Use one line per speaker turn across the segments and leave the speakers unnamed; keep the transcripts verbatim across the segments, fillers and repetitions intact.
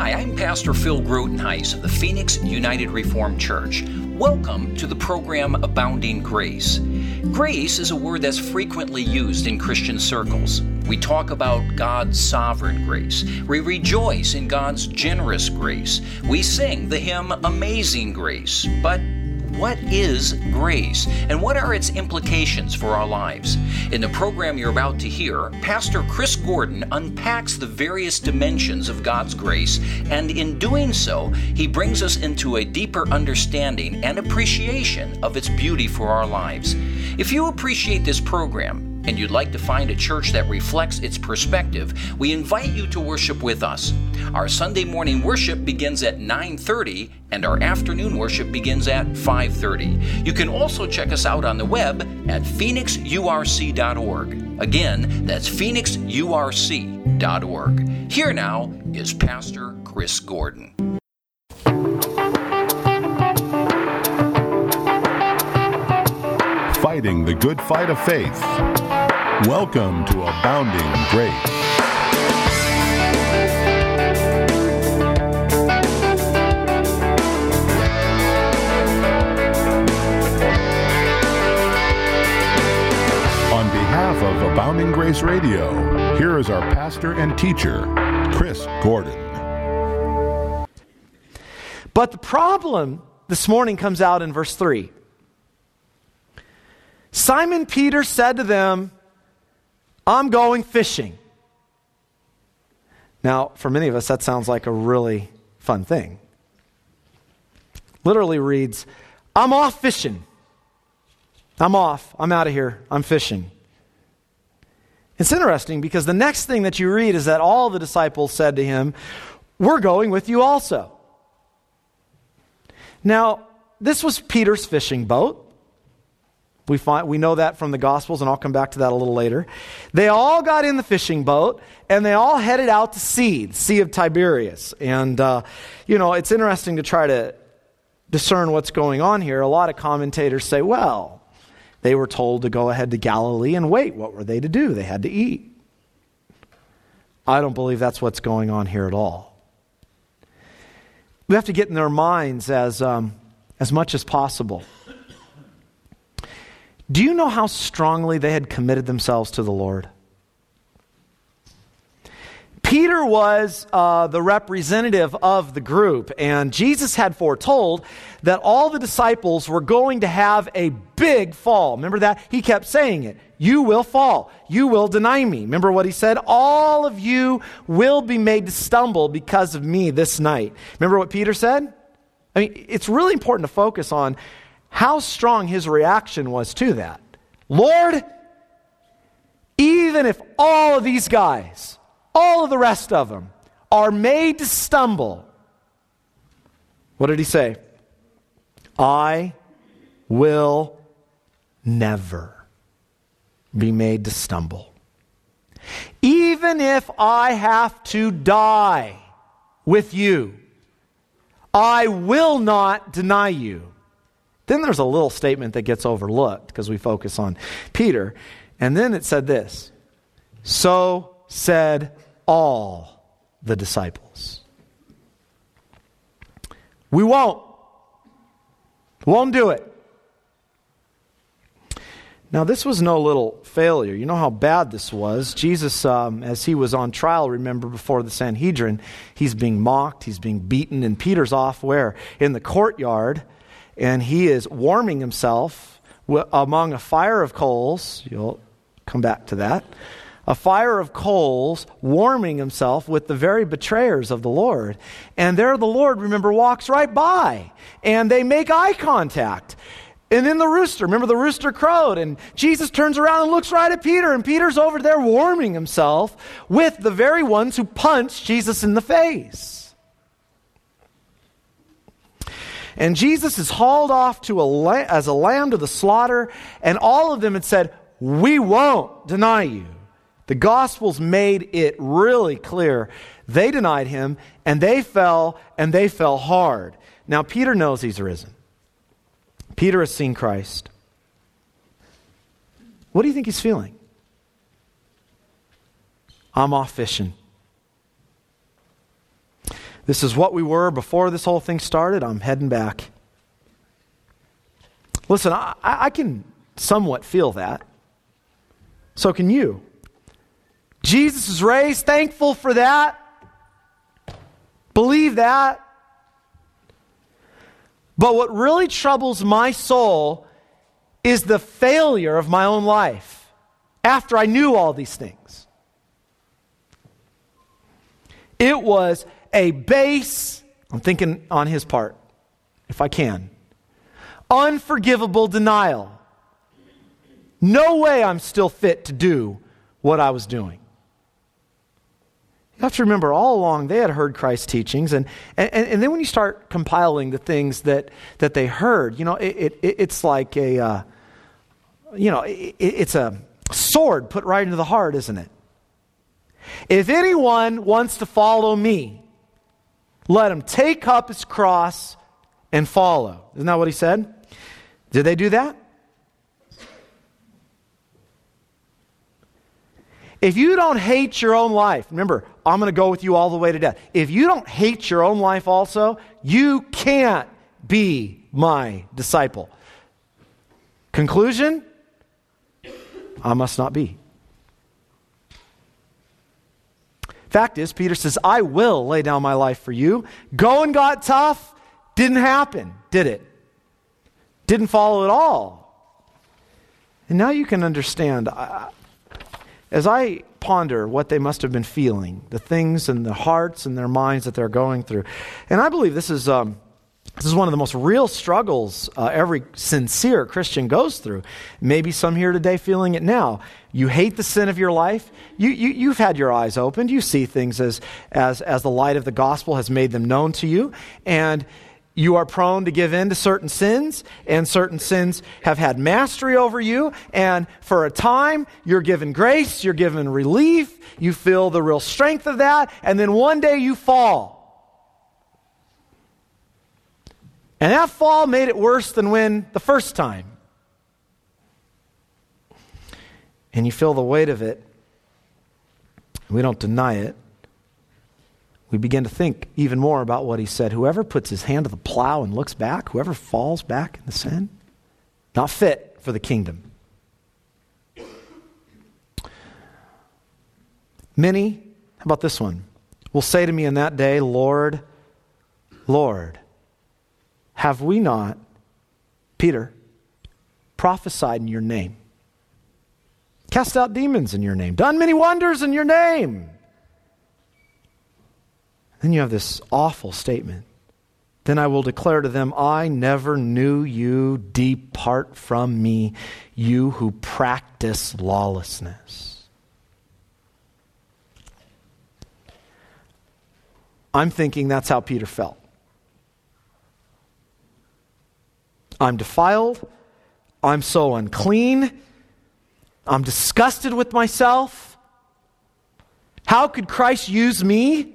Hi, I'm Pastor Phil Grotenhuis of the Phoenix United Reformed Church. Welcome to the program Abounding Grace. Grace is a word that's frequently used in Christian circles. We talk about God's sovereign grace. We rejoice in God's generous grace. We sing the hymn Amazing Grace. But what is grace, and what are its implications for our lives? In the program you're about to hear, Pastor Chris Gordon unpacks the various dimensions of God's grace, and in doing so, he brings us into a deeper understanding and appreciation of its beauty for our lives. If you appreciate this program, and you'd like to find a church that reflects its perspective, we invite you to worship with us. Our Sunday morning worship begins at nine thirty, and our afternoon worship begins at five thirty. You can also check us out on the web at phoenix u r c dot org. Again, that's phoenix u r c dot org. Here now is Pastor Chris Gordon.
Fighting the good fight of faith. Welcome to Abounding Grace. On behalf of Abounding Grace Radio, here is our pastor and teacher, Chris Gordon.
But the problem this morning comes out in verse three. Simon Peter said to them, I'm going fishing. Now, for many of us, that sounds like a really fun thing. Literally reads, I'm off fishing. I'm off. I'm out of here. I'm fishing. It's interesting because the next thing that you read is that all the disciples said to him, we're going with you also. Now, this was Peter's fishing boat. We find we know that from the Gospels, and I'll come back to that a little later. They all got in the fishing boat, and they all headed out to sea, the Sea of Tiberias. And, uh, you know, it's interesting to try to discern what's going on here. A lot of commentators say, well, they were told to go ahead to Galilee and wait. What were they to do? They had to eat. I don't believe that's what's going on here at all. We have to get in their minds as um, as much as possible. Do you know how strongly they had committed themselves to the Lord? Peter was uh, the representative of the group, and Jesus had foretold that all the disciples were going to have a big fall. Remember that? He kept saying it. You will fall. You will deny me. Remember what he said? All of you will be made to stumble because of me this night. Remember what Peter said? I mean, it's really important to focus on how strong his reaction was to that. Lord, even if all of these guys, all of the rest of them, are made to stumble, what did he say? I will never be made to stumble. Even if I have to die with you, I will not deny you. Then there's a little statement that gets overlooked because we focus on Peter. And then it said this, so said all the disciples. We won't. Won't do it. Now this was no little failure. You know how bad this was. Jesus, um, as he was on trial, remember, before the Sanhedrin, he's being mocked, he's being beaten, and Peter's off where? In the courtyard. And he is warming himself among a fire of coals. You'll come back to that. A fire of coals, warming himself with the very betrayers of the Lord. And there the Lord, remember, walks right by. And they make eye contact. And then the rooster, remember the rooster crowed. And Jesus turns around and looks right at Peter. And Peter's over there warming himself with the very ones who punched Jesus in the face. And Jesus is hauled off to a la- as a lamb to the slaughter, and all of them had said, we won't deny you. The Gospels made it really clear. They denied him, and they fell, and they fell hard. Now, Peter knows he's risen. Peter has seen Christ. What do you think he's feeling? I'm off fishing. This is what we were before this whole thing started. I'm heading back. Listen, I, I can somewhat feel that. So can you. Jesus is raised. Thankful for that. Believe that. But what really troubles my soul is the failure of my own life after I knew all these things. It was a base, I'm thinking on his part, if I can, unforgivable denial. No way I'm still fit to do what I was doing. You have to remember, all along they had heard Christ's teachings, and and, and then when you start compiling the things that, that they heard, you know, it, it it's like a, uh, you know, it, it's a sword put right into the heart, isn't it? If anyone wants to follow me, let him take up his cross and follow. Isn't that what he said? Did they do that? If you don't hate your own life, remember, I'm going to go with you all the way to death. If you don't hate your own life also, you can't be my disciple. Conclusion? I must not be. Fact is, Peter says, I will lay down my life for you. Going got tough. Didn't happen, did it? Didn't follow at all. And now you can understand, I, as I ponder what they must have been feeling, the things in their hearts and their minds that they're going through. And I believe this is um, this is one of the most real struggles uh, every sincere Christian goes through. Maybe some here today feeling it now. You hate the sin of your life. You, you, you've had your eyes opened. You see things as, as, as the light of the gospel has made them known to you. And you are prone to give in to certain sins, and certain sins have had mastery over you, and for a time, you're given grace, you're given relief, you feel the real strength of that, and then one day you fall. And that fall made it worse than when the first time. And you feel the weight of it. We don't deny it. We begin to think even more about what he said. Whoever puts his hand to the plow and looks back, whoever falls back in the sin, not fit for the kingdom. Many, how about this one, will say to me in that day, Lord, Lord, have we not, Peter, prophesied in your name, cast out demons in your name, done many wonders in your name? Then you have this awful statement. Then I will declare to them, I never knew you. Depart from me, you who practice lawlessness. I'm thinking that's how Peter felt. I'm defiled. I'm so unclean. I'm disgusted with myself. How could Christ use me?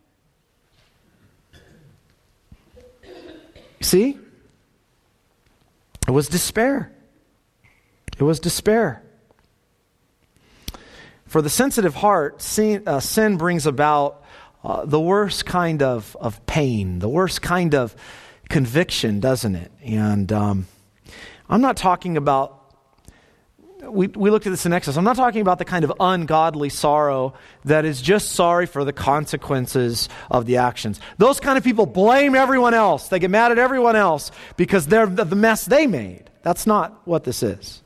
See? It was despair. It was despair. For the sensitive heart, sin, uh, sin brings about uh, the worst kind of, of pain, the worst kind of conviction, doesn't it? And um, I'm not talking about, we, we looked at this in Exodus, I'm not talking about the kind of ungodly sorrow that is just sorry for the consequences of the actions. Those kind of people blame everyone else. They get mad at everyone else because they're the, the mess they made. That's not what this is.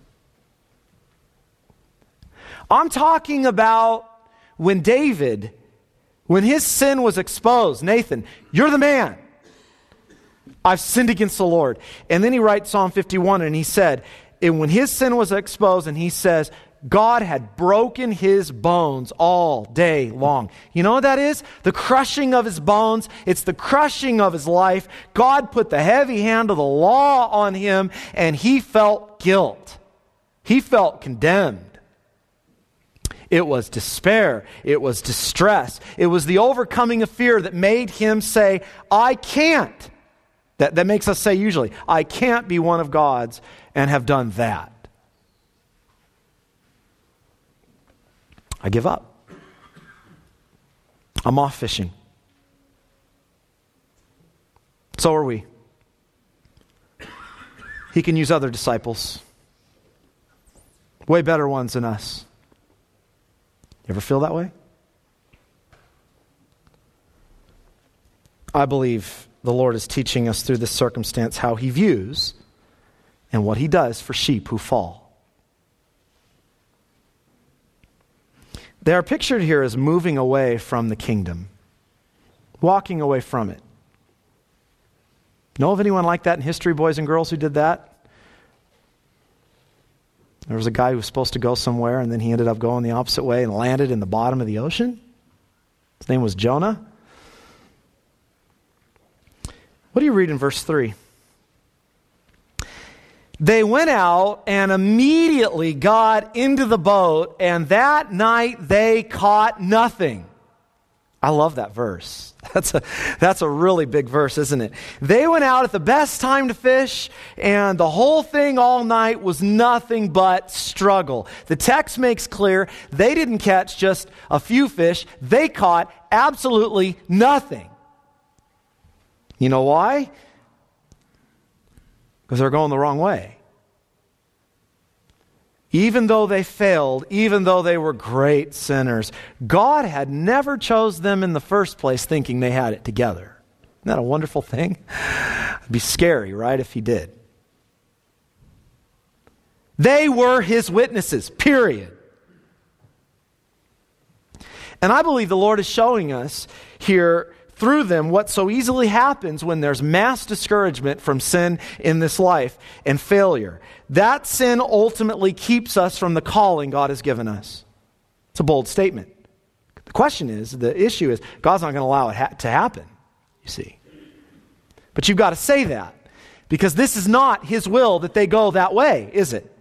I'm talking about when David, when his sin was exposed, Nathan, you're the man. I've sinned against the Lord. And then he writes Psalm fifty-one and he said, and when his sin was exposed, and he says, God had broken his bones all day long. You know what that is? The crushing of his bones. It's the crushing of his life. God put the heavy hand of the law on him, and he felt guilt. He felt condemned. It was despair. It was distress. It was the overcoming of fear that made him say, I can't. That, that makes us say usually, I can't be one of God's and have done that. I give up. I'm off fishing. So are we. He can use other disciples. Way better ones than us. You ever feel that way? I believe the Lord is teaching us through this circumstance how He views and what He does for sheep who fall. They are pictured here as moving away from the kingdom, walking away from it. Know of anyone like that in history, boys and girls, who did that? There was a guy who was supposed to go somewhere, and then he ended up going the opposite way and landed in the bottom of the ocean. His name was Jonah. What do you read in verse three? They went out and immediately got into the boat, and that night they caught nothing. I love that verse. That's a, that's a really big verse, isn't it? They went out at the best time to fish, and the whole thing all night was nothing but struggle. The text makes clear they didn't catch just a few fish. They caught absolutely nothing. You know why? Because they're going the wrong way. Even though they failed, even though they were great sinners, God had never chose them in the first place thinking they had it together. Isn't that a wonderful thing? It'd be scary, right, if He did. They were His witnesses, period. And I believe the Lord is showing us here through them what so easily happens when there's mass discouragement from sin in this life and failure. That sin ultimately keeps us from the calling God has given us. It's a bold statement. The question is, the issue is, God's not going to allow it ha- to happen, you see. But you've got to say that, because this is not His will that they go that way, is it?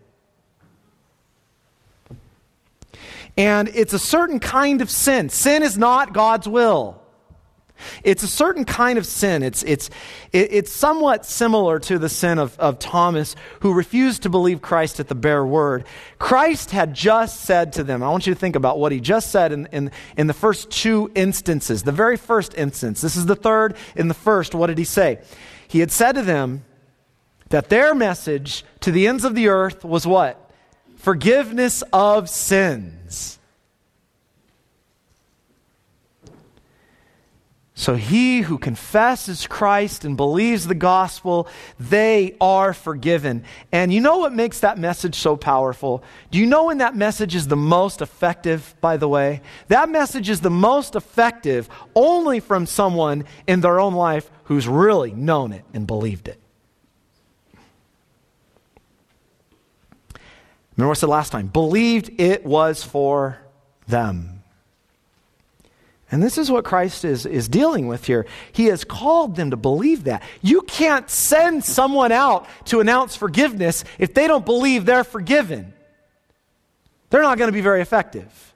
And it's a certain kind of sin. Sin is not God's will. It's a certain kind of sin. It's it's it's somewhat similar to the sin of, of Thomas, who refused to believe Christ at the bare word. Christ had just said to them, I want you to think about what He just said in, in, in the first two instances. The very first instance. This is the third. In the first, what did He say? He had said to them that their message to the ends of the earth was what? Forgiveness of sins. So he who confesses Christ and believes the gospel, they are forgiven. And you know what makes that message so powerful? Do you know when that message is the most effective, by the way? That message is the most effective only from someone in their own life who's really known it and believed it. Remember what I said last time? Believed it was for them. And this is what Christ is, is dealing with here. He has called them to believe that. You can't send someone out to announce forgiveness if they don't believe they're forgiven. They're not going to be very effective.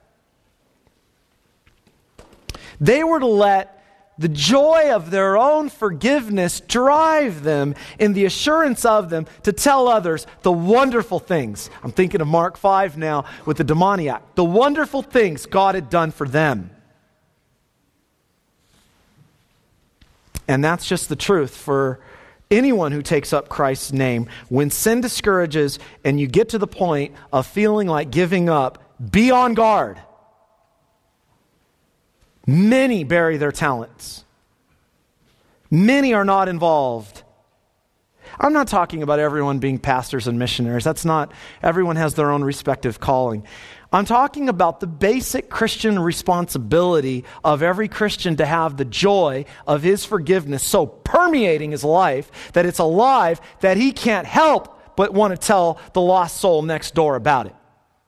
They were to let the joy of their own forgiveness drive them in the assurance of them to tell others the wonderful things. I'm thinking of Mark five now with the demoniac. The wonderful things God had done for them. And that's just the truth for anyone who takes up Christ's name. When sin discourages and you get to the point of feeling like giving up, be on guard. Many bury their talents. Many are not involved. I'm not talking about everyone being pastors and missionaries. That's not, everyone has their own respective calling. I'm talking about the basic Christian responsibility of every Christian to have the joy of his forgiveness so permeating his life that it's alive that he can't help but want to tell the lost soul next door about it.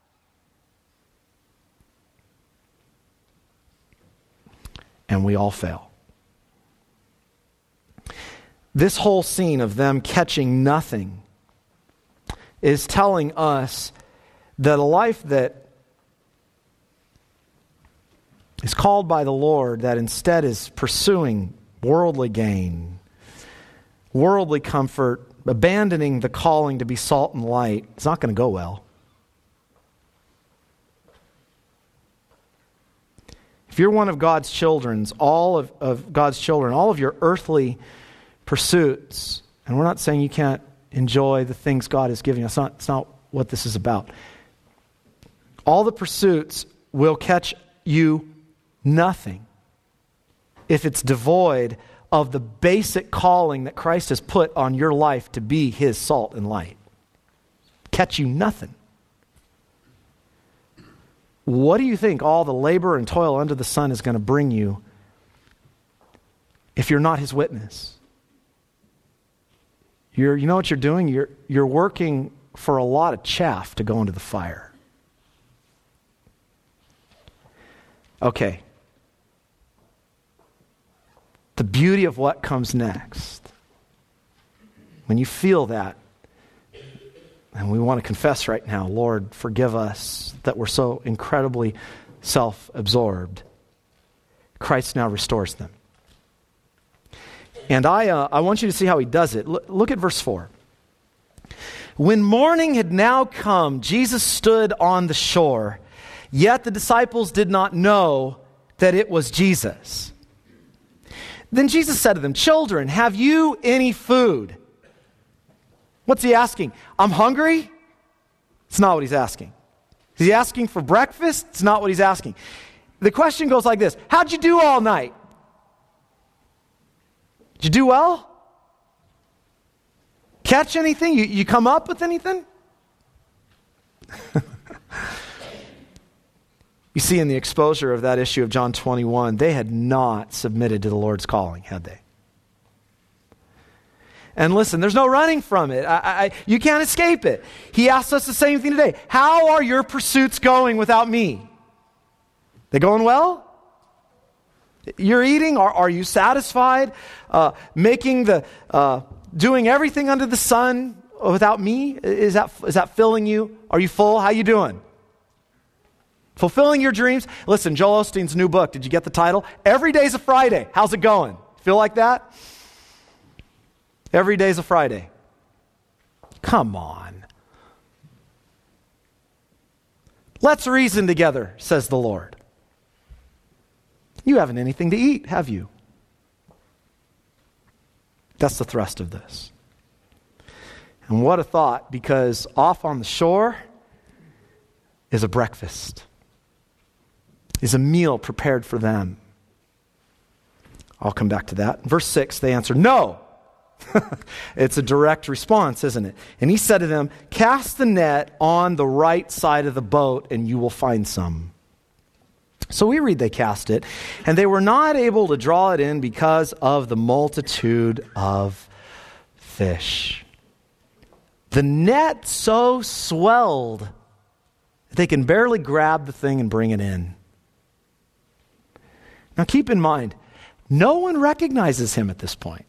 And we all fail. This whole scene of them catching nothing is telling us that a life that is called by the Lord, that instead is pursuing worldly gain, worldly comfort, abandoning the calling to be salt and light, it's not going to go well. If you're one of God's children, all of, of God's children, all of your earthly pursuits, and we're not saying you can't enjoy the things God is giving us. That's not, that's not what this is about. All the pursuits will catch you nothing if it's devoid of the basic calling that Christ has put on your life to be his salt and light. Catch you nothing. What do you think all the labor and toil under the sun is going to bring you if you're not his witness? You're, you know what you're doing? You're, you're working for a lot of chaff to go into the fire. Okay. The beauty of what comes next. When you feel that, and we want to confess right now, Lord, forgive us that we're so incredibly self-absorbed. Christ now restores them. And I, uh, I want you to see how he does it. L- look at verse four. When morning had now come, Jesus stood on the shore, yet the disciples did not know that it was Jesus. Then Jesus said to them, "Children, have you any food?" What's he asking? I'm hungry? It's not what he's asking. Is he asking for breakfast? It's not what he's asking. The question goes like this: how'd you do all night? Did you do well? Catch anything? You, you come up with anything? You see, in the exposure of that issue of John twenty-one, they had not submitted to the Lord's calling, had they? And listen, there's no running from it. I, I, you can't escape it. He asks us the same thing today. How are your pursuits going without me? They going well? You're eating? Are, are you satisfied? Uh, making the, uh, doing everything under the sun without me? Is that, is that filling you? Are you full? How you doing? Fulfilling your dreams? Listen, Joel Osteen's new book, did you get the title? Every Day's a Friday. How's it going? Feel like that? Every day's a Friday. Come on. Let's reason together, says the Lord. You haven't anything to eat, have you? That's the thrust of this. And what a thought, because off on the shore is a breakfast, is a meal prepared for them. I'll come back to that. Verse six, they answer, "No." It's a direct response, isn't it? And he said to them, "Cast the net on the right side of the boat and you will find some." So we read they cast it, and they were not able to draw it in because of the multitude of fish. The net so swelled that they can barely grab the thing and bring it in. Now keep in mind, no one recognizes him at this point.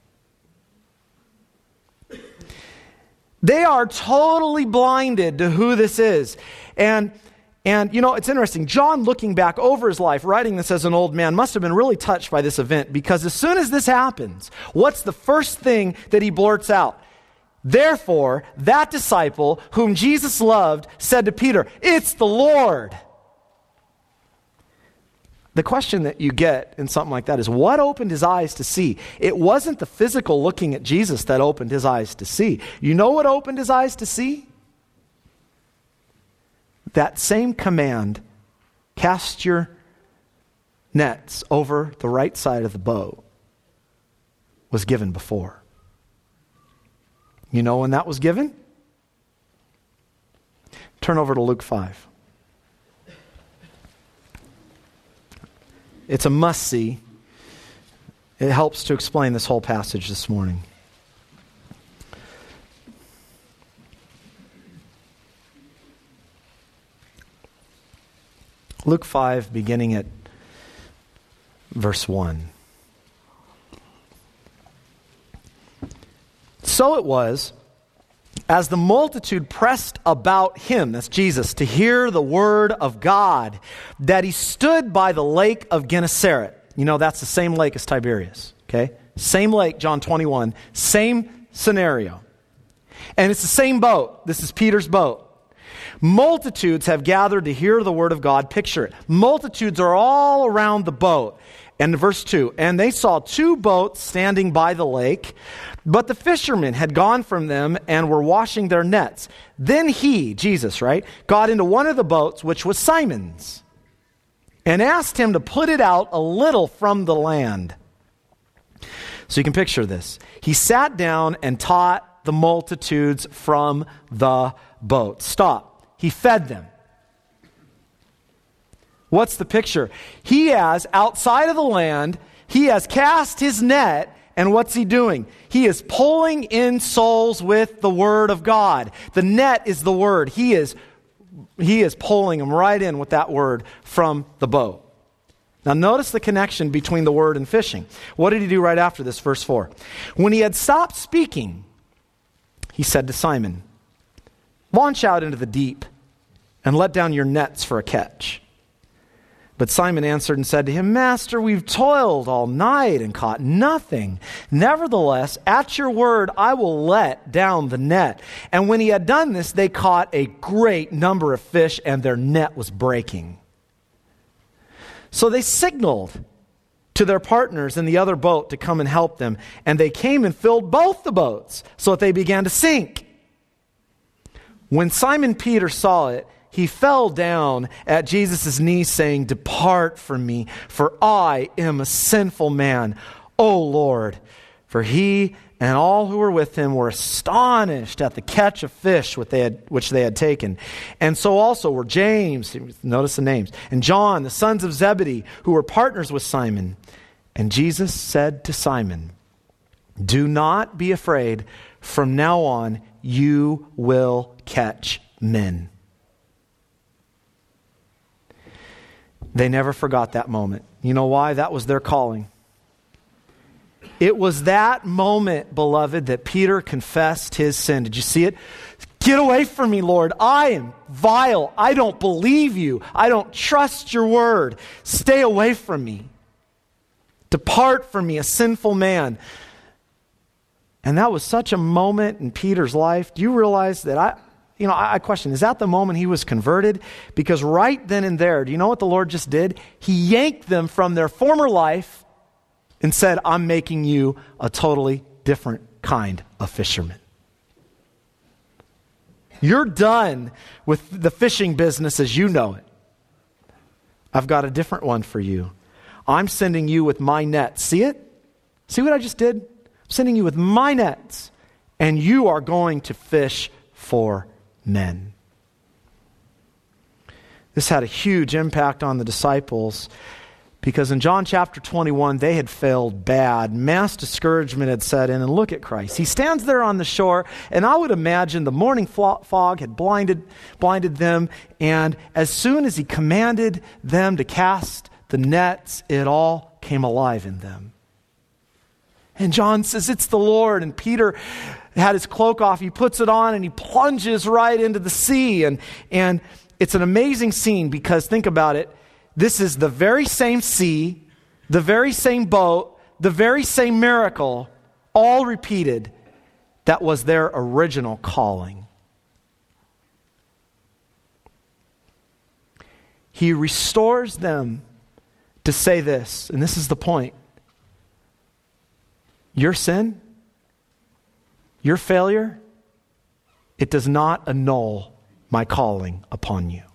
They are totally blinded to who this is. And, and you know, it's interesting. John, looking back over his life, writing this as an old man, must have been really touched by this event, because as soon as this happens, what's the first thing that he blurts out? "Therefore, that disciple whom Jesus loved said to Peter, 'It's the Lord.'" The question that you get in something like that is, what opened his eyes to see? It wasn't the physical looking at Jesus that opened his eyes to see. You know what opened his eyes to see? That same command, cast your nets over the right side of the boat, was given before. You know when that was given? Turn over to Luke five. It's a must-see. It helps to explain this whole passage this morning. Luke five, beginning at verse one. So it was, as the multitude pressed about him, that's Jesus, to hear the word of God, that he stood by the lake of Gennesaret. You know, that's the same lake as Tiberias, okay? Same lake, John twenty-one, same scenario. And it's the same boat. This is Peter's boat. Multitudes have gathered to hear the word of God. Picture it. Multitudes are all around the boat. And verse two, and they saw two boats standing by the lake, but the fishermen had gone from them and were washing their nets. Then he, Jesus, right, got into one of the boats, which was Simon's, and asked him to put it out a little from the land. So you can picture this. He sat down and taught the multitudes from the boat. Stop. He fed them. What's the picture? He has, outside of the land, he has cast his net, and what's he doing? He is pulling in souls with the Word of God. The net is the Word. He is, he is pulling them right in with that Word from the boat. Now notice the connection between the Word and fishing. What did he do right after this? Verse four. When he had stopped speaking, he said to Simon, "Launch out into the deep and let down your nets for a catch." But Simon answered and said to him, "Master, we've toiled all night and caught nothing. Nevertheless, at your word, I will let down the net." And when he had done this, they caught a great number of fish, and their net was breaking. So they signaled to their partners in the other boat to come and help them. And they came and filled both the boats, so that they began to sink. When Simon Peter saw it, he fell down at Jesus' knees, saying, "Depart from me, for I am a sinful man, O Lord." For he and all who were with him were astonished at the catch of fish which they had, which they had taken. And so also were James, notice the names, and John, the sons of Zebedee, who were partners with Simon. And Jesus said to Simon, "Do not be afraid. From now on, you will catch men." They never forgot that moment. You know why? That was their calling. It was that moment, beloved, that Peter confessed his sin. Did you see it? "Get away from me, Lord. I am vile. I don't believe you. I don't trust your word. Stay away from me. Depart from me, a sinful man." And that was such a moment in Peter's life. Do you realize that I... You know, I question, is that the moment he was converted? Because right then and there, do you know what the Lord just did? He yanked them from their former life and said, "I'm making you a totally different kind of fisherman. You're done with the fishing business as you know it. I've got a different one for you. I'm sending you with my nets." See it? See what I just did? I'm sending you with my nets, and you are going to fish for men. This had a huge impact on the disciples because in John chapter twenty-one, they had failed bad. Mass discouragement had set in, and look at Christ. He stands there on the shore, and I would imagine the morning fog had blinded, blinded them, and as soon as he commanded them to cast the nets, it all came alive in them. And John says, "It's the Lord." And Peter had his cloak off. He puts it on and he plunges right into the sea. And, and it's an amazing scene because think about it. This is the very same sea, the very same boat, the very same miracle, all repeated. That was their original calling. He restores them to say this, and this is the point. Your sin, your failure, it does not annul my calling upon you.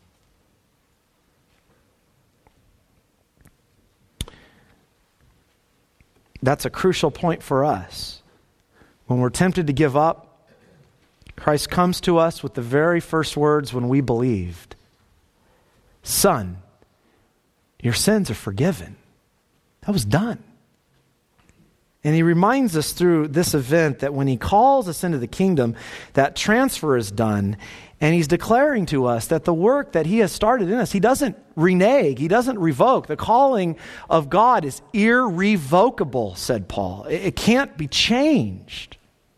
That's a crucial point for us. When we're tempted to give up, Christ comes to us with the very first words when we believed. "Son, your sins are forgiven." That was done. And he reminds us through this event that when he calls us into the kingdom, that transfer is done. And he's declaring to us that the work that he has started in us, he doesn't renege, he doesn't revoke. The calling of God is irrevocable, said Paul. It can't be changed.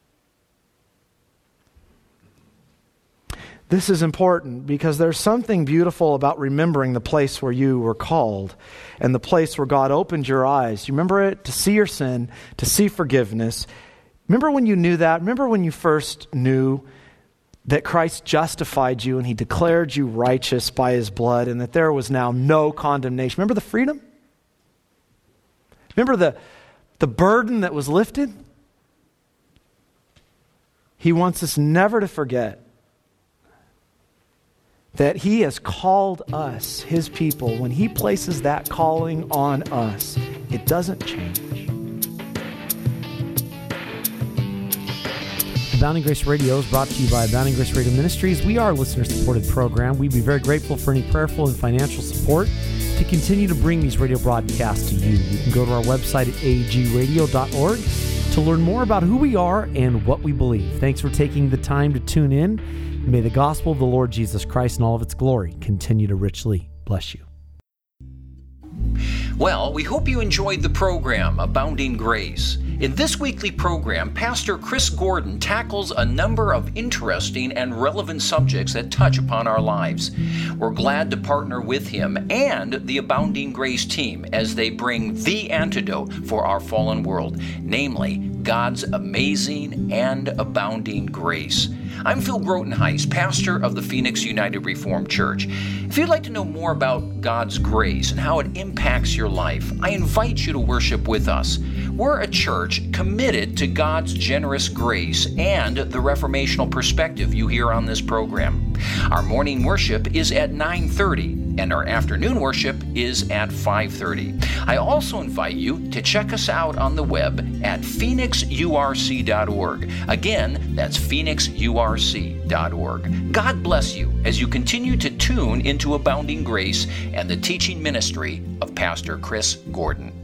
This is important because there's something beautiful about remembering the place where you were called and the place where God opened your eyes. You remember it? To see your sin, to see forgiveness. Remember when you knew that? Remember when you first knew that Christ justified you and he declared you righteous by his blood and that there was now no condemnation? Remember the freedom? Remember the, the burden that was lifted? He wants us never to forget that He has called us, His people. When He places that calling on us, it doesn't change.
Abounding Grace Radio is brought to you by Abounding Grace Radio Ministries. We are a listener-supported program. We'd be very grateful for any prayerful and financial support to continue to bring these radio broadcasts to you. You can go to our website at a g radio dot org to learn more about who we are and what we believe. Thanks for taking the time to tune in. May the gospel of the Lord Jesus Christ and all of its glory continue to richly bless you.
Well, we hope you enjoyed the program, Abounding Grace. In this weekly program, Pastor Chris Gordon tackles a number of interesting and relevant subjects that touch upon our lives. We're glad to partner with him and the Abounding Grace team as they bring the antidote for our fallen world, namely God's amazing and abounding grace. I'm Phil Grotenhuis, pastor of the Phoenix United Reformed Church. If you'd like to know more about God's grace and how it impacts your life, I invite you to worship with us. We're a church committed to God's generous grace and the reformational perspective you hear on this program. Our morning worship is at nine thirty, and our afternoon worship is at five thirty. I also invite you to check us out on the web at phoenix u r c dot org. Again, that's phoenix u r c dot org. God bless you as you continue to tune into Abounding Grace and the teaching ministry of Pastor Chris Gordon.